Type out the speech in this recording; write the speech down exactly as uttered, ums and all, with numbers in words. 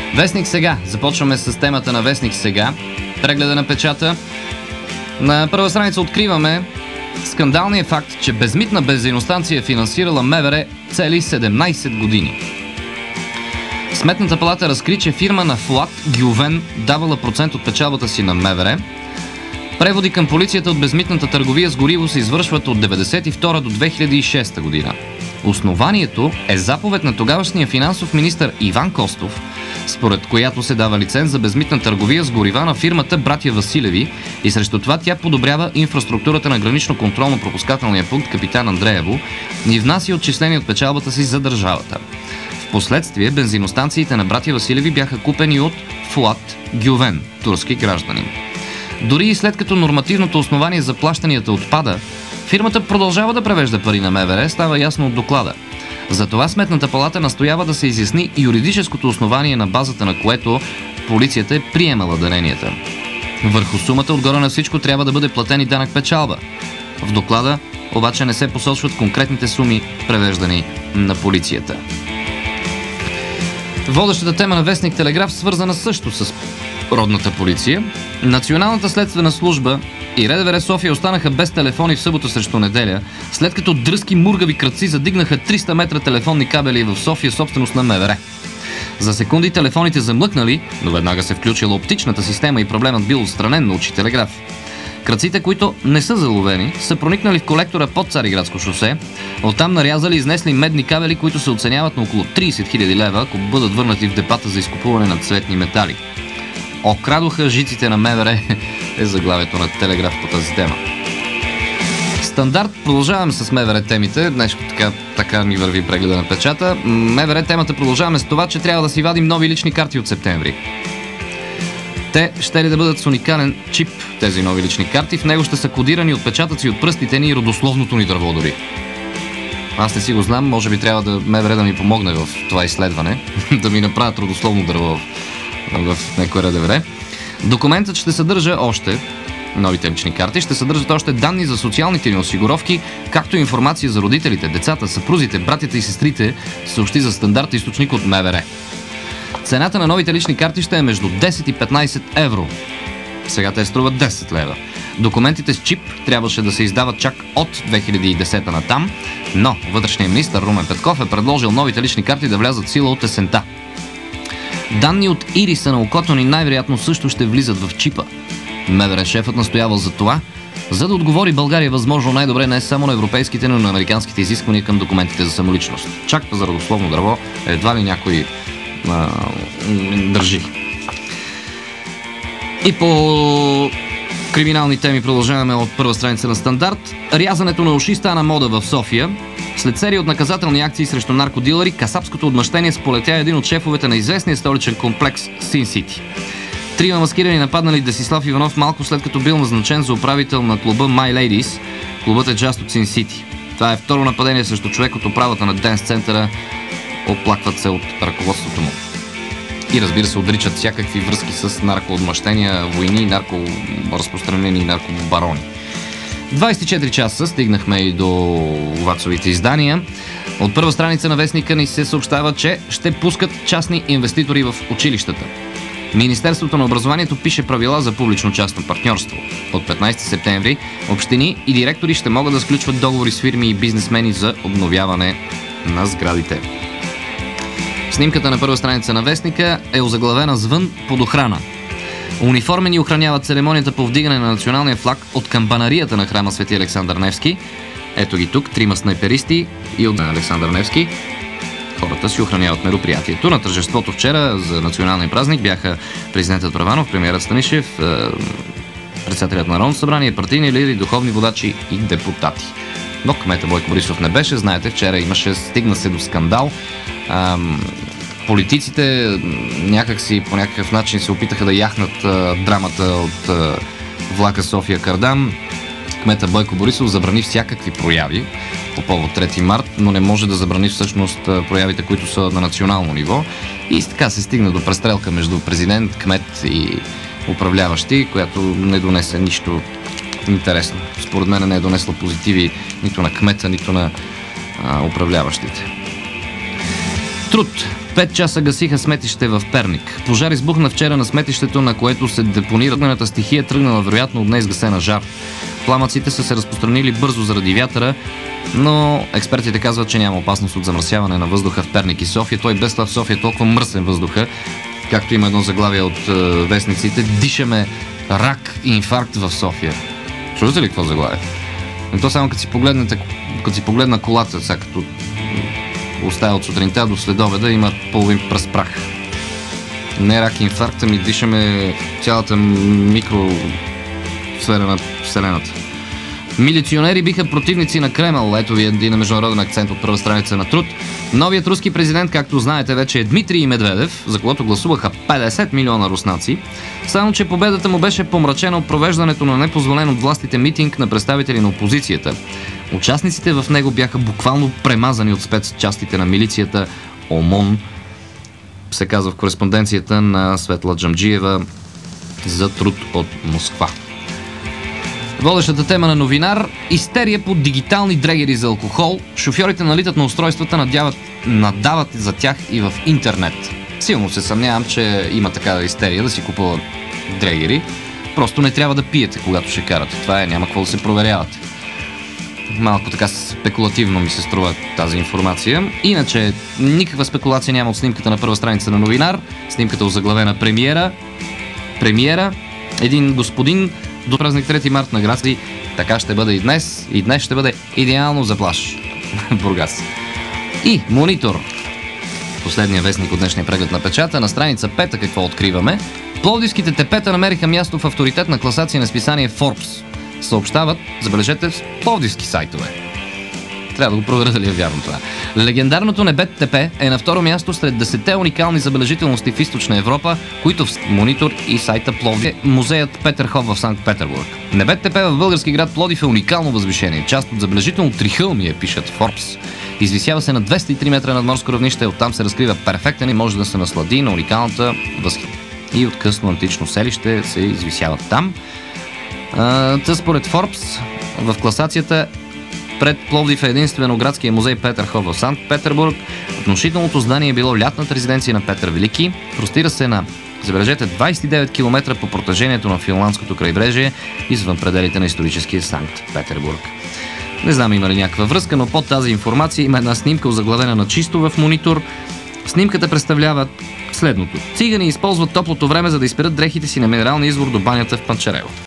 Вестник сега. Започваме с темата на Вестник сега. Прегледа на печата. На първа страница откриваме скандалния факт, че безмитна бензиностанция е финансирала МВР цели седемнайсет години. Сметната палата разкри, че фирма на Флат Гювен давала процент от печалбата си на МВР. Преводи към полицията от безмитната търговия с гориво се извършват от деветдесет и втора до две хиляди и шеста година. Основанието е заповед на тогавашния финансов министър Иван Костов, според която се дава лиценз за безмитна търговия с горива на фирмата Братя Василеви и срещу това тя подобрява инфраструктурата на гранично-контролно-пропускателния пункт Капитан Андреево и внася отчисления от печалбата си за държавата. Впоследствие бензиностанциите на Братя Василеви бяха купени от Флат Гювен, турски гражданин. Дори и след като нормативното основание за плащанията отпада, фирмата продължава да превежда пари на МВР, става ясно от доклада. Затова Сметната палата настоява да се изясни юридическото основание, на базата на което полицията е приемала даренията. Върху сумата отгоре на всичко трябва да бъде платен и данък печалба. В доклада обаче не се посочват конкретните суми, превеждани на полицията. Водещата тема на Вестник Телеграф, свързана също с родната полиция. Националната следствена служба и РДВР София останаха без телефони в събота срещу неделя, след като дръзки мургави крадци задигнаха триста метра телефонни кабели в София, собственост на МВР. За секунди телефоните замлъкнали, но веднага се включила оптичната система и проблемът бил отстранен, научи Телеграф. Крадците, които не са заловени, са проникнали в колектора под Цариградско шосе, оттам нарязали и изнесли медни кабели, които се оценяват на около трийсет хиляди лева, ако бъдат върнати в депата за изкупуване на цветни метали. Окрадоха жиците на МВР е заглавието на Телеграф по тази тема. Стандарт. Продължаваме с МВР темите. Днес така, така ни върви прегледа на печата. МВР темата продължаваме с това, че трябва да си вадим нови лични карти от септември. Те ще ли да бъдат с уникален чип, тези нови лични карти. В него ще са кодирани отпечатъци от пръстите ни и родословното ни дърво дори. Аз не си го знам, може би трябва да МВР да ми помогне в това изследване, да ми направят родословно дърво в някой РДВР. Документът ще съдържа още, новите лични карти, ще съдържат още данни за социалните ни осигуровки, както и информация за родителите, децата, съпрузите, братята и сестрите, съобщи за Стандарт източник от МВР. Цената на новите лични карти ще е между десет и петнайсет евро. Сега те струват десет лева. Документите с чип трябваше да се издават чак от две хиляди и десета натам, но вътрешният министър Румен Петков е предложил новите лични карти да влязат в сила от есента. Данни от ириса на окото ни най-вероятно също ще влизат в чипа. МВР шефът настоявал за това, за да отговори България възможно най-добре не само на европейските, но и на американските изисквания към документите за самоличност. Чак за родословно дърво едва ли някой а, държи. И по криминални теми продължаваме от първа страница на Стандарт. Рязането на уши стана мода в София. След серия от наказателни акции срещу наркодилъри, касапското отмъщение сполетя един от шефовете на известния столичен комплекс Син Сити. Трима маскирани нападнали Десислав Иванов малко след като бил назначен за управител на клуба My Ladies. Клубът е част от Син Сити. Това е второ нападение срещу човек от управата на Денс центъра. Оплакват се от ръководството му. И разбира се, отричат всякакви връзки с наркоотмъщения, войни, наркоразпространени и наркобарони. двайсет и четири часа стигнахме и до вацовите издания. От първа страница на вестника ни се съобщава, че ще пускат частни инвеститори в училищата. Министерството на образованието пише правила за публично-частно партньорство. От петнайсети септември общини и директори ще могат да сключват договори с фирми и бизнесмени за обновяване на сградите. Снимката на първа страница на вестника е озаглавена "Звън под охрана". Униформени охраняват церемонията по вдигане на националния флаг от камбанарията на храма Свети Александър Невски. Ето ги тук, трима снайперисти и от Александър Невски. Хората си охраняват мероприятието. На тържеството вчера за националния празник бяха президентът Първанов, премиерът Станишев, председателят на Народното събрание, партийни лидери, духовни водачи и депутати. Но кмета Бойко Борисов не беше. Знаете, вчера имаше, стигна се до скандал. Ам, политиците някакси по някакъв начин се опитаха да яхнат а, драмата от а, влака София Кардам. Кмета Бойко Борисов забрани всякакви прояви по повод трети март, но не може да забрани всъщност проявите, които са на национално ниво. И така се стигна до престрелка между президент, кмет и управляващи, която не донесе нищо интересно. Според мен не е донесла позитиви нито на кмета, нито на а, управляващите. Труд. Пет часа гасиха сметище в Перник. Пожар избухна вчера на сметището, на което се депонира огнената стихия, тръгнала вероятно от неизгасена жар. Пламъците са се разпространили бързо заради вятъра, но експертите казват, че няма опасност от замърсяване на въздуха в Перник и София. Той без това в София е толкова мръсен въздуха, както има едно заглавие от е, вестниците: дишаме рак и инфаркт в София. Чувате ли какво заглавие? И то само като си погледнете, като си погледна колата, сега като оставя от сутринта до следобеда, има половин пръст прах. Не рак и инфаркт, ми дишаме цялата микросфера на Вселената. Милиционери биха противници на Кремъл. Ето ви един международен акцент от първа страница на Труд. Новият руски президент, както знаете вече, е Дмитрий Медведев, за когото гласуваха петдесет милиона руснаци. Само че победата му беше помрачена от провеждането на непозволен от властите митинг на представители на опозицията. Участниците в него бяха буквално премазани от спецчастите на милицията ОМОН, се казва в кореспонденцията на Светла Джамджиева за Труд от Москва. Водещата тема на новинар – истерия по дигитални дрегери за алкохол. Шофьорите налитат на устройствата, надяват, надават за тях и в интернет. Силно се съмнявам, че има такава истерия да си купуват дрегери. Просто не трябва да пиете, когато ще карате. Това е, няма какво да се проверявате. Малко така спекулативно ми се струва тази информация. Иначе никаква спекулация няма от снимката на първа страница на новинар. Снимката озаглавена премиера. Премиера. Един господин до празник трети март на град. Така ще бъде и днес. И днес ще бъде идеално за плаж. Бургас. И Монитор. Последния вестник от днешния преглед на печата. На страница пета какво откриваме? Пловдивските тепета намериха място в авторитетна класация на списание Forbes. Съобщават, забележете, с пловдивски сайтове. Трябва да го проверя дали е вярно това. Легендарното Небет Тепе е на второ място сред десетте уникални забележителности в Източна Европа, които в Монитор и сайта Пловдив. Музеят Петърхов в Санкт-Петербург. Небет Тепе в български град Пловдив е уникално възвишение. Част от забележително трихълмие, пишат Forbes. Извисява се на двеста и три метра над морско равнище, оттам се разкрива перфектен и може да се наслади на уникалната възхит. И от късно антично селище се извисяват там. Та според Forbes в класацията пред Пловдив е единствено градския музей Петърхов в Санкт-Петербург. Внушителното здание е било лятната резиденция на Петър Велики. Простира се на, забележете, двадесет и девет километра по протежението на финландското крайбрежие извън пределите на историческия Санкт-Петербург. Не знам има ли някаква връзка, но под тази информация има една снимка, озаглавена на чисто в Монитор. Снимката представлява следното. Цигани използват топлото време, за да изперат дрехите си на минералния извор до банята в Панчарево.